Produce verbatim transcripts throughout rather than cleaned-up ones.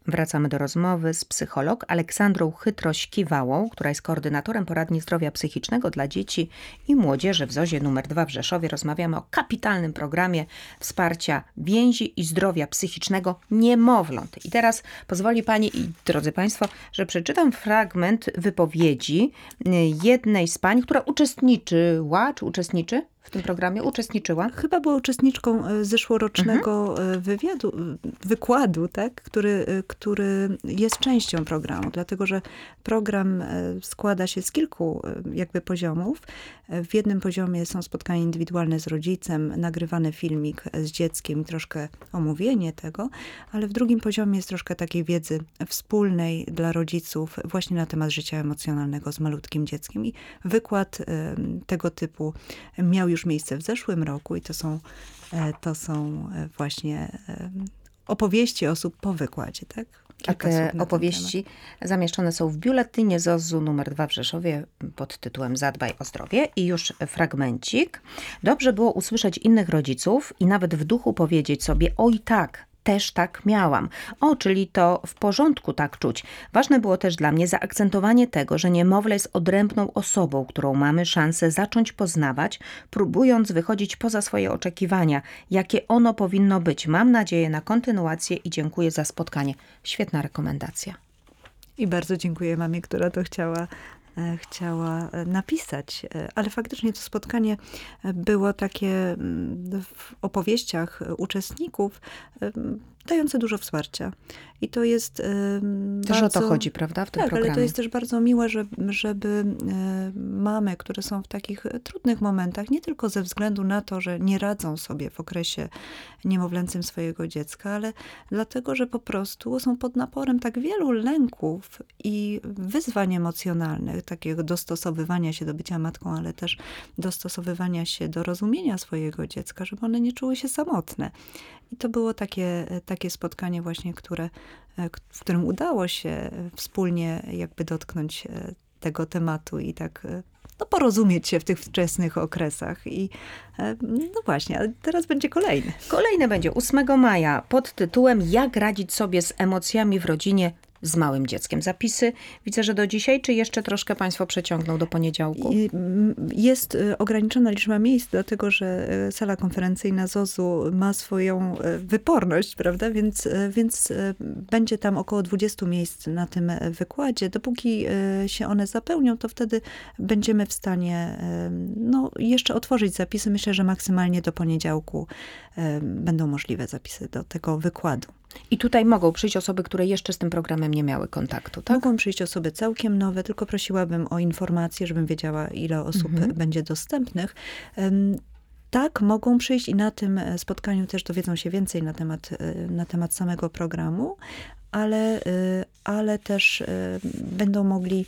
Wracamy do rozmowy z psycholog Aleksandrą Chytroś-Kiwałą, która jest koordynatorem poradni zdrowia psychicznego dla dzieci i młodzieży w zozie numer dwa w Rzeszowie. Rozmawiamy o kapitalnym programie wsparcia więzi i zdrowia psychicznego niemowląt. I teraz pozwoli Pani i drodzy Państwo, że przeczytam fragment wypowiedzi jednej z pań, która uczestniczyła, czy uczestniczy w tym programie? Uczestniczyła? Chyba była uczestniczką zeszłorocznego mhm. wywiadu, wykładu, tak? który, który jest częścią programu, dlatego że program składa się z kilku jakby poziomów. W jednym poziomie są spotkania indywidualne z rodzicem, nagrywany filmik z dzieckiem i troszkę omówienie tego, ale w drugim poziomie jest troszkę takiej wiedzy wspólnej dla rodziców właśnie na temat życia emocjonalnego z malutkim dzieckiem. I wykład tego typu miał już miejsce w zeszłym roku i to są, to są właśnie opowieści osób po wykładzie, tak? A te opowieści zamieszczone są w biuletynie zosu numer dwa w Rzeszowie pod tytułem Zadbaj o zdrowie. I już fragmencik. Dobrze było usłyszeć innych rodziców i nawet w duchu powiedzieć sobie: oj tak, też tak miałam. O, czyli to w porządku tak czuć. Ważne było też dla mnie zaakcentowanie tego, że niemowlę jest odrębną osobą, którą mamy szansę zacząć poznawać, próbując wychodzić poza swoje oczekiwania, jakie ono powinno być. Mam nadzieję na kontynuację i dziękuję za spotkanie. Świetna rekomendacja. I bardzo dziękuję mamie, która to chciała chciała napisać. Ale faktycznie to spotkanie było takie w opowieściach uczestników dające dużo wsparcia. I to jest Też bardzo... o to chodzi, prawda, w tym tak, programie. ale to jest też bardzo miłe, żeby, żeby mamy, które są w takich trudnych momentach, nie tylko ze względu na to, że nie radzą sobie w okresie niemowlęcym swojego dziecka, ale dlatego, że po prostu są pod naporem tak wielu lęków i wyzwań emocjonalnych, takiego dostosowywania się do bycia matką, ale też dostosowywania się do rozumienia swojego dziecka, żeby one nie czuły się samotne. I to było takie, takie spotkanie właśnie, które, w którym udało się wspólnie jakby dotknąć tego tematu i tak no, porozumieć się w tych wczesnych okresach. I no właśnie, ale teraz będzie kolejny. Kolejny będzie ósmego maja pod tytułem Jak radzić sobie z emocjami w rodzinie z małym dzieckiem. Zapisy widzę, że do dzisiaj, czy jeszcze troszkę Państwo przeciągną do poniedziałku? Jest ograniczona liczba miejsc, dlatego że sala konferencyjna zosu ma swoją wyporność, prawda? Więc, więc będzie tam około dwudziestu miejsc na tym wykładzie. Dopóki się one zapełnią, to wtedy będziemy w stanie no, jeszcze otworzyć zapisy. Myślę, że maksymalnie do poniedziałku będą możliwe zapisy do tego wykładu. I tutaj mogą przyjść osoby, które jeszcze z tym programem nie miały kontaktu, tak? Mogą przyjść osoby całkiem nowe, tylko prosiłabym o informację, żebym wiedziała, ile osób mhm. będzie dostępnych. Tak, mogą przyjść i na tym spotkaniu też dowiedzą się więcej na temat, na temat samego programu, ale, ale też będą mogli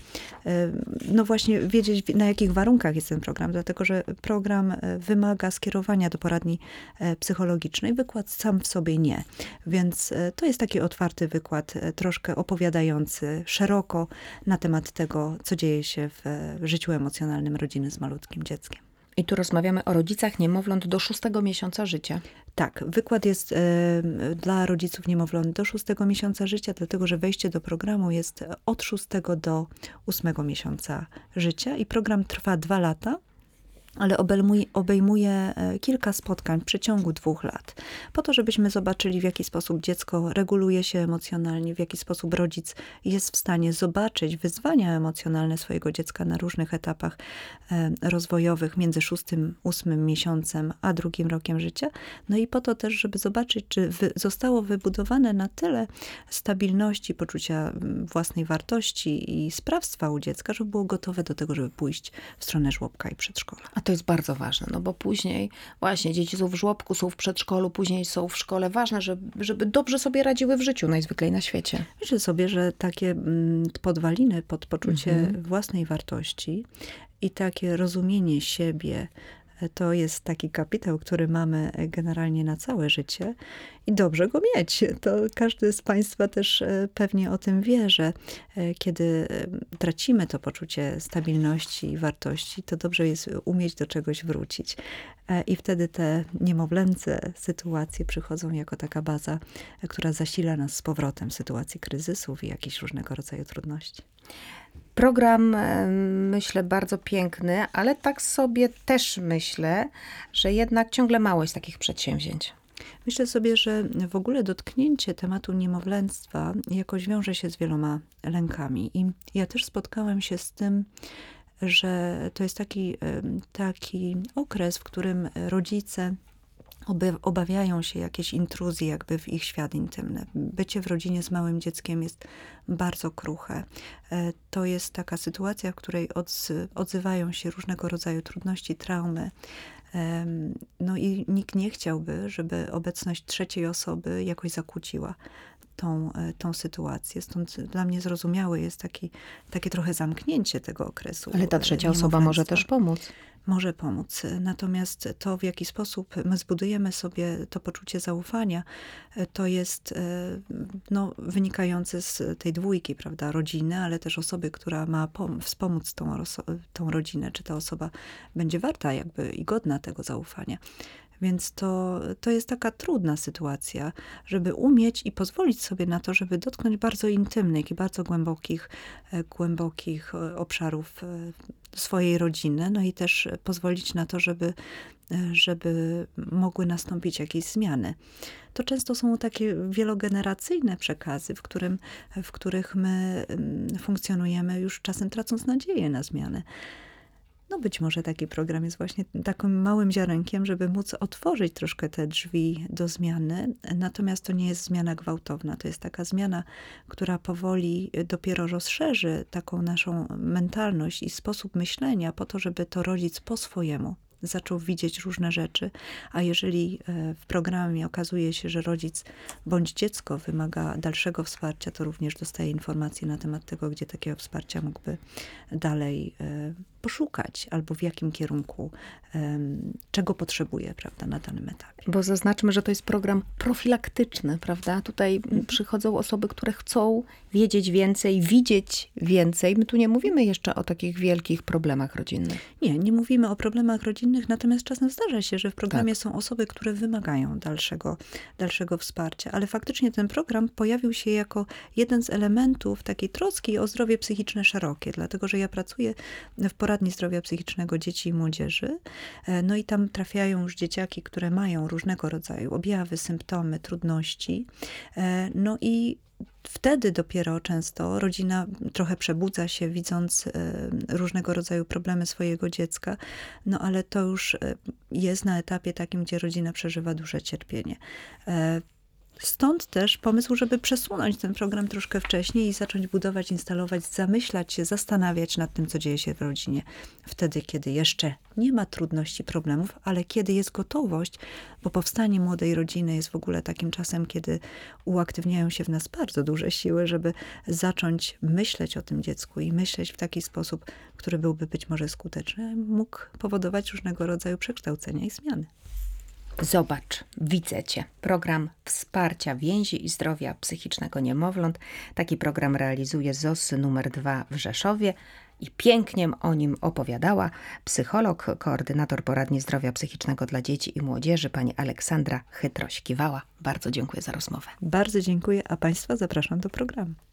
no właśnie wiedzieć, na jakich warunkach jest ten program, dlatego że program wymaga skierowania do poradni psychologicznej, wykład sam w sobie nie. Więc to jest taki otwarty wykład, troszkę opowiadający szeroko na temat tego, co dzieje się w życiu emocjonalnym rodziny z malutkim dzieckiem. I tu rozmawiamy o rodzicach niemowląt do szóstego miesiąca życia. Tak, wykład jest y, dla rodziców niemowląt do szóstego miesiąca życia, dlatego że wejście do programu jest od szóstego do ósmego miesiąca życia i program trwa dwa lata. Ale obejmuje, obejmuje kilka spotkań w przeciągu dwóch lat. Po to, żebyśmy zobaczyli, w jaki sposób dziecko reguluje się emocjonalnie, w jaki sposób rodzic jest w stanie zobaczyć wyzwania emocjonalne swojego dziecka na różnych etapach rozwojowych między szóstym, ósmym miesiącem, a drugim rokiem życia. No i po to też, żeby zobaczyć, czy wy, zostało wybudowane na tyle stabilności, poczucia własnej wartości i sprawstwa u dziecka, żeby było gotowe do tego, żeby pójść w stronę żłobka i przedszkola. To jest bardzo ważne, no bo później właśnie dzieci są w żłobku, są w przedszkolu, później są w szkole. Ważne, żeby, żeby dobrze sobie radziły w życiu najzwyklej na świecie. Myślę sobie, że takie podwaliny pod poczucie mhm. własnej wartości i takie rozumienie siebie To jest taki kapitał, który mamy generalnie na całe życie i dobrze go mieć. To każdy z Państwa też pewnie o tym wie, że kiedy tracimy to poczucie stabilności i wartości, to dobrze jest umieć do czegoś wrócić. I wtedy te niemowlęce sytuacje przychodzą jako taka baza, która zasila nas z powrotem w sytuacji kryzysów i jakichś różnego rodzaju trudności. Program, myślę, bardzo piękny, ale tak sobie też myślę, że jednak ciągle mało jest takich przedsięwzięć. Myślę sobie, że w ogóle dotknięcie tematu niemowlęctwa jakoś wiąże się z wieloma lękami. I ja też spotkałam się z tym, że to jest taki, taki okres, w którym rodzice obawiają się jakiejś intruzji jakby w ich świat intymny. Bycie w rodzinie z małym dzieckiem jest bardzo kruche. To jest taka sytuacja, w której odzywają się różnego rodzaju trudności, traumy. No i nikt nie chciałby, żeby obecność trzeciej osoby jakoś zakłóciła tą, tą sytuację. Stąd dla mnie zrozumiałe jest taki, takie trochę zamknięcie tego okresu. Ale ta trzecia osoba może też pomóc. Może pomóc. Natomiast to, w jaki sposób my zbudujemy sobie to poczucie zaufania, to jest no, wynikające z tej dwójki, prawda, rodziny, ale też osoby, która ma pom- wspomóc tą, tą rodzinę, czy ta osoba będzie warta jakby i godna tego zaufania. Więc to, to jest taka trudna sytuacja, żeby umieć i pozwolić sobie na to, żeby dotknąć bardzo intymnych i bardzo głębokich, głębokich obszarów swojej rodziny, no i też pozwolić na to, żeby, żeby mogły nastąpić jakieś zmiany. To często są takie wielogeneracyjne przekazy, w, którym, w których my funkcjonujemy, już czasem tracąc nadzieję na zmiany. No być może taki program jest właśnie takim małym ziarenkiem, żeby móc otworzyć troszkę te drzwi do zmiany. Natomiast to nie jest zmiana gwałtowna. To jest taka zmiana, która powoli dopiero rozszerzy taką naszą mentalność i sposób myślenia po to, żeby to rodzic po swojemu zaczął widzieć różne rzeczy, a jeżeli w programie okazuje się, że rodzic bądź dziecko wymaga dalszego wsparcia, to również dostaje informacje na temat tego, gdzie takiego wsparcia mógłby dalej poszukać, albo w jakim kierunku, czego potrzebuje, prawda, na danym etapie. Bo zaznaczmy, że to jest program profilaktyczny, prawda? Tutaj mhm. przychodzą osoby, które chcą wiedzieć więcej, widzieć więcej. My tu nie mówimy jeszcze o takich wielkich problemach rodzinnych. Nie, nie mówimy o problemach rodzinnych, natomiast czasem zdarza się, że w programie tak. są osoby, które wymagają dalszego, dalszego wsparcia. Ale faktycznie ten program pojawił się jako jeden z elementów takiej troski o zdrowie psychiczne szerokie, dlatego, że ja pracuję w poradni zdrowia psychicznego dzieci i młodzieży. No i tam trafiają już dzieciaki, które mają różnego rodzaju objawy, symptomy, trudności. No i wtedy dopiero często rodzina trochę przebudza się, widząc różnego rodzaju problemy swojego dziecka, no ale to już jest na etapie takim, gdzie rodzina przeżywa duże cierpienie. Stąd też pomysł, żeby przesunąć ten program troszkę wcześniej i zacząć budować, instalować, zamyślać się, zastanawiać nad tym, co dzieje się w rodzinie. Wtedy, kiedy jeszcze nie ma trudności, problemów, ale kiedy jest gotowość, bo powstanie młodej rodziny jest w ogóle takim czasem, kiedy uaktywniają się w nas bardzo duże siły, żeby zacząć myśleć o tym dziecku i myśleć w taki sposób, który byłby być może skuteczny, mógł powodować różnego rodzaju przekształcenia i zmiany. Zobacz, widzę Cię. Program wsparcia więzi i zdrowia psychicznego niemowląt. Taki program realizuje Z O S numer dwa w Rzeszowie i pięknie o nim opowiadała psycholog, koordynator poradni zdrowia psychicznego dla dzieci i młodzieży, pani Aleksandra Chytroś-Kiwała. Bardzo dziękuję za rozmowę. Bardzo dziękuję, a Państwa zapraszam do programu.